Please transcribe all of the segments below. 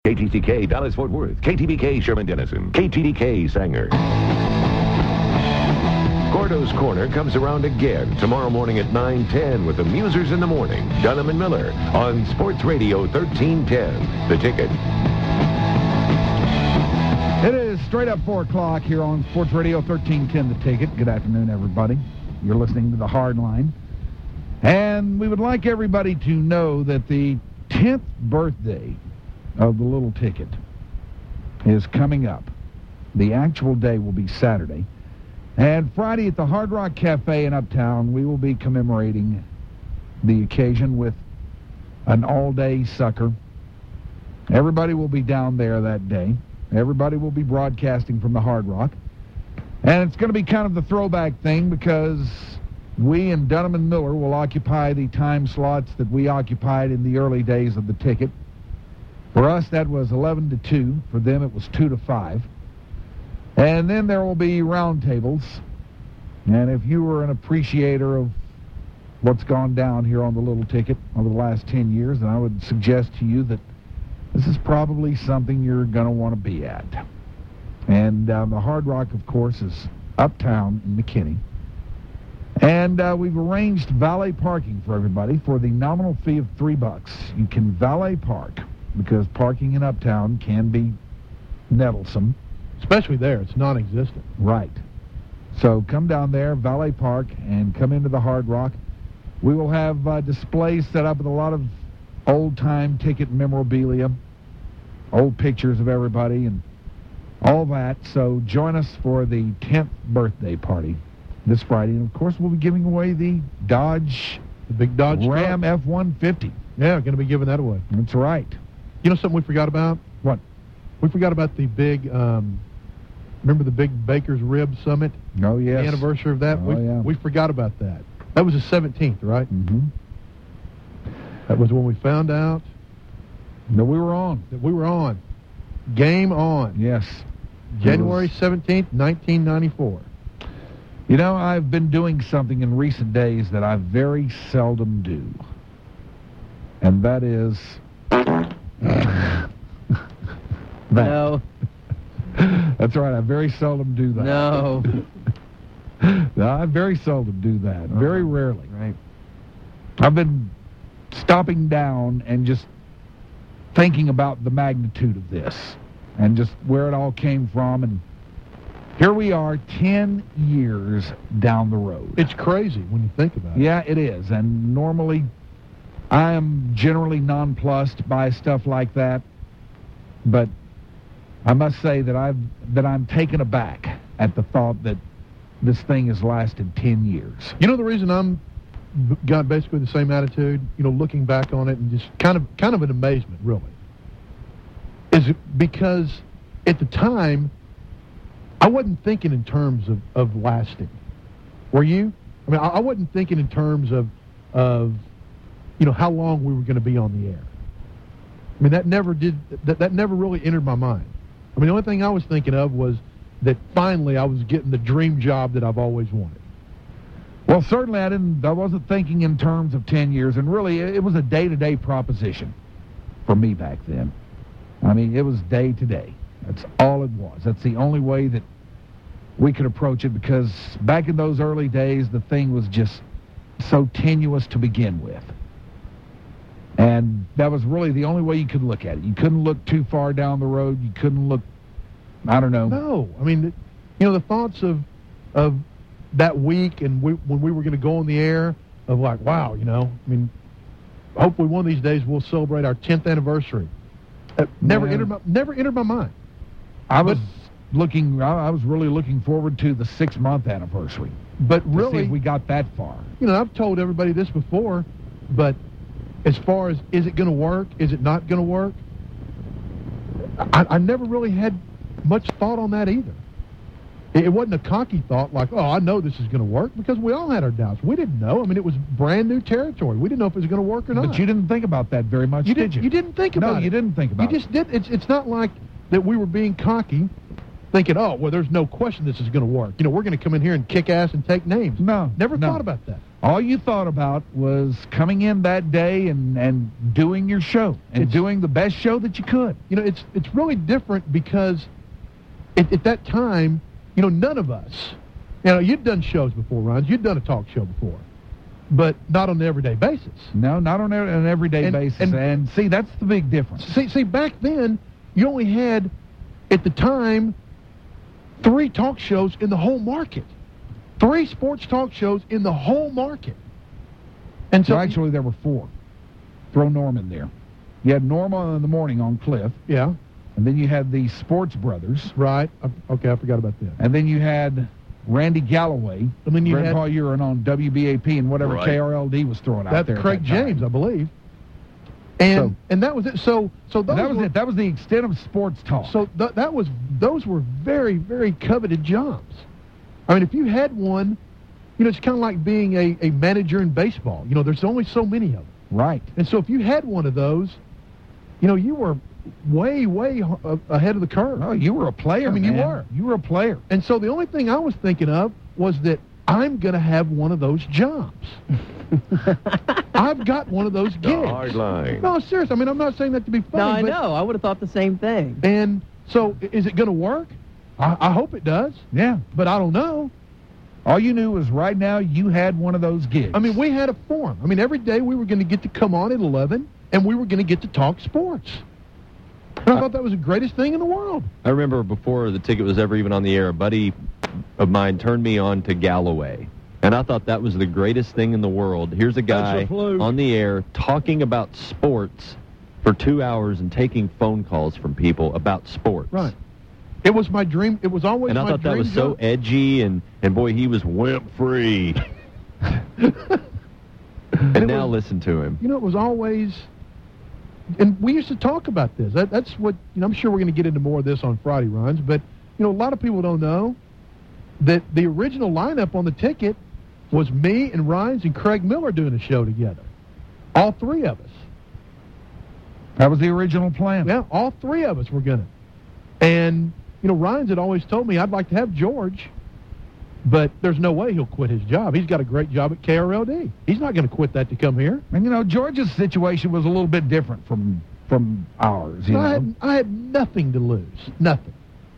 KTCK Dallas-Fort Worth, KTBK Sherman-Denison, KTDK Sanger. Gordo's Corner comes around again tomorrow morning at 9:10 with the Musers in the Morning, Dunham and Miller, on Sports Radio 1310. The Ticket. It is straight up 4 o'clock here on Sports Radio 1310, The Ticket. Good afternoon, everybody. You're listening to The Hard Line. And we would like everybody to know that the 10th birthday of the Little Ticket is coming up. The actual day will be Saturday. And Friday at the Hard Rock Cafe in Uptown, we will be commemorating the occasion with an all-day sucker. Everybody will be down there that day. Everybody will be broadcasting from the Hard Rock. And it's going to be kind of the throwback thing because we and Dunham and Miller will occupy the time slots that we occupied in the early days of the Ticket. For us, that was 11 to 2. For them, it was 2 to 5. And then there will be roundtables. And if you were an appreciator of what's gone down here on the Little Ticket over the last 10 years, then I would suggest to you that this is probably something you're going to want to be at. And the Hard Rock, of course, is uptown in McKinney. And we've arranged valet parking for everybody for the nominal fee of $3. You can valet park because parking in uptown can be nettlesome. Especially there. It's non-existent. Right. So come down there, valet park, and come into the Hard Rock. We will have displays set up with a lot of old-time Ticket memorabilia, old pictures of everybody, and all that. So join us for the 10th birthday party this Friday. And, of course, we'll be giving away the big Dodge Ram truck. F-150. Yeah, going to be giving that away. That's right. You know something we forgot about? What? We forgot about the big, remember the big Baker's Rib Summit? Oh, yes. The anniversary of that? Oh, We forgot about that. That was the 17th, right? Mm-hmm. That was when we found out that we were on. Game on. Yes. January 17th, 1994. You know, I've been doing something in recent days that I very seldom do. And that is... No. That's right. I very seldom do that. No. No, I very seldom do that. Very rarely. Right. I've been stopping down and just thinking about the magnitude of this and just where it all came from. And here we are 10 years down the road. It's crazy when you think about it. Yeah, it is. And normally I am generally nonplussed by stuff like that. But I must say that I'm taken aback at the thought that this thing has lasted 10 years. You know the reason I'm got basically the same attitude, you know, looking back on it and just kind of an amazement, really, is because at the time I wasn't thinking in terms of lasting. Were you? I mean, I wasn't thinking in terms of you know, how long we were going to be on the air. I mean, that never really entered my mind. I mean, the only thing I was thinking of was that finally I was getting the dream job that I've always wanted. Well, certainly I wasn't thinking in terms of 10 years, and really it was a day-to-day proposition for me back then. I mean, it was day-to-day. That's all it was. That's the only way that we could approach it, because back in those early days, the thing was just so tenuous to begin with. And that was really the only way you could look at it. You couldn't look too far down the road. You couldn't look, I don't know. No. I mean, you know, the thoughts of that week and when we were going to go on the air of like, wow, you know, I mean, hopefully one of these days we'll celebrate our 10th anniversary. Never entered my mind. I was really looking forward to the 6-month anniversary. But to really, see if we got that far. You know, I've told everybody this before, but as far as is it going to work, is it not going to work, I never really had much thought on that either. It wasn't a cocky thought like, oh, I know this is going to work, because we all had our doubts. We didn't know. I mean, it was brand new territory. We didn't know if it was going to work or not. But you didn't think about that very much, did you? You didn't think about it. No, you didn't think about it. You just did. It's not like that we were being cocky. thinking, oh, well, there's no question this is going to work. You know, we're going to come in here and kick ass and take names. Never thought about that. All you thought about was coming in that day and doing your show and doing the best show that you could. You know, it's really different because at that time, you know, none of us, you know, you'd done shows before, Ron. You'd done a talk show before, but not on an everyday basis. No, not on an everyday basis. And see, that's the big difference. See, back then, you only had, at the time, 3 talk shows in the whole market. 3 sports talk shows in the whole market. And so, well, actually, there were 4. Throw Norm in there. You had Norma in the morning on Cliff. Yeah. And then you had the Sports Brothers. Right. Okay, I forgot about that. And then you had Randy Galloway. And then you had Paul Urin on WBAP and whatever KRLD was throwing out there. That's Craig James, I believe. And that was it. So that was the extent of sports talk. So those were very, very coveted jobs. I mean, if you had one, you know, it's kind of like being a manager in baseball. You know, there's only so many of them. Right. And so if you had one of those, you know, you were way, way ahead of the curve. Oh, you were a player. I mean, man. You were a player. And so the only thing I was thinking of was that I'm going to have one of those jobs. I've got one of those gigs. The Hard Line. No, seriously. I mean, I'm not saying that to be funny. No, I know. I would have thought the same thing. And so is it going to work? I hope it does. Yeah. But I don't know. All you knew was right now you had one of those gigs. I mean, we had a forum. I mean, every day we were going to get to come on at 11, and we were going to get to talk sports. And I thought that was the greatest thing in the world. I remember before the ticket was ever even on the air, a buddy of mine turned me on to Galloway. And I thought that was the greatest thing in the world. Here's a guy on the air talking about sports for 2 hours and taking phone calls from people about sports. Right. It was my dream. It was always my dream. And I thought that was so edgy, and boy, he was wimp-free. And now listen to him. You know, it was always... And we used to talk about this. That's what, you know, I'm sure we're going to get into more of this on Friday, Rons, but, you know, a lot of people don't know that the original lineup on the ticket was me and Rines and Craig Miller doing a show together. All 3 of us. That was the original plan. Yeah, all 3 of us were going to. And, you know, Rines had always told me I'd like to have George, but there's no way he'll quit his job. He's got a great job at KRLD. He's not going to quit that to come here. And, you know, George's situation was a little bit different from ours. You know? I had nothing to lose. Nothing.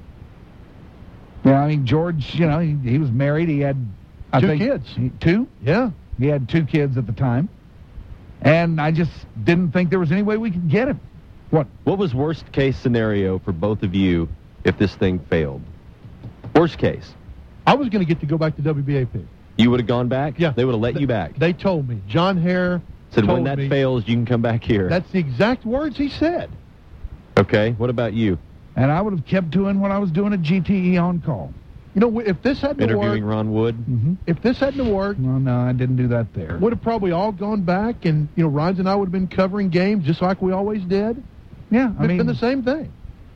Yeah, I mean, George, you know, he was married. He had, I think, kids. 2? Yeah. He had 2 kids at the time. And I just didn't think there was any way we could get him. What was worst case scenario for both of you if this thing failed? Worst case. I was going to get to go back to WBAP. You would have gone back? Yeah. They would have let you back? They told me. John Hare said told when that me, fails, you can come back here. That's the exact words he said. Okay. What about you? And I would have kept doing what I was doing at GTE on call. You know, if this hadn't worked... Interviewing Ron Wood? Mm-hmm. If this hadn't worked... Well, no, I didn't do that there. Would have probably all gone back, and, you know, Rons and I would have been covering games just like we always did. Yeah, I mean... It's been the same thing.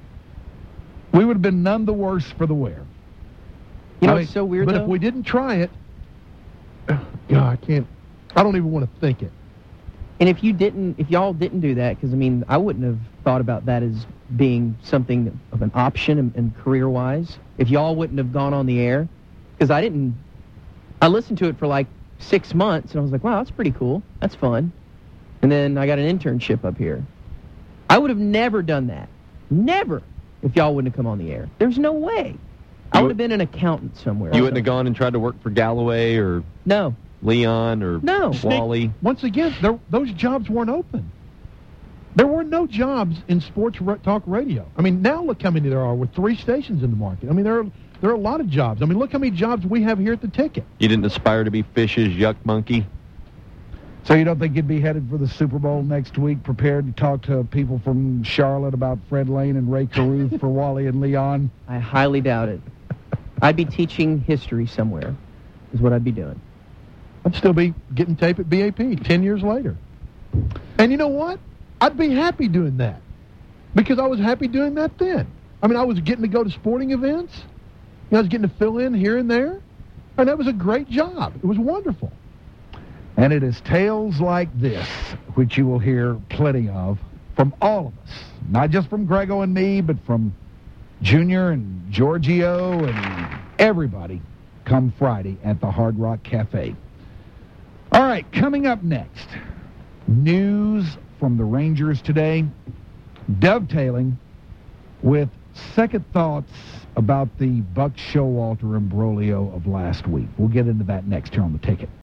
We would have been none the worse for the wear. You know, it's so weird, But though. if we didn't try it... God, I don't even want to think it. And if y'all didn't do that, because, I mean, I wouldn't have thought about that as being something of an option and career-wise. If y'all wouldn't have gone on the air, because I listened to it for like 6 months, and I was like, wow, that's pretty cool. That's fun. And then I got an internship up here. I would have never done that. Never. If y'all wouldn't have come on the air. There's no way. I would have been an accountant somewhere. You wouldn't have gone and tried to work for Galloway or Leon or Wally? Once again, those jobs weren't open. There were no jobs in sports talk radio. I mean, now look how many there are with 3 stations in the market. I mean, there are a lot of jobs. I mean, look how many jobs we have here at the ticket. You didn't aspire to be Fish's Yuck Monkey? So you don't think you'd be headed for the Super Bowl next week, prepared to talk to people from Charlotte about Fred Lane and Ray Caruth for Wally and Leon? I highly doubt it. I'd be teaching history somewhere, is what I'd be doing. I'd still be getting tape at BAP 10 years later. And you know what? I'd be happy doing that because I was happy doing that then. I mean, I was getting to go to sporting events. You know, I was getting to fill in here and there. And that was a great job. It was wonderful. And it is tales like this, which you will hear plenty of from all of us. Not just from Grego and me, but from Junior and Giorgio and everybody come Friday at the Hard Rock Cafe. All right, coming up next, news from the Rangers today, dovetailing with second thoughts about the Buck Showalter imbroglio of last week. We'll get into that next here on The Ticket.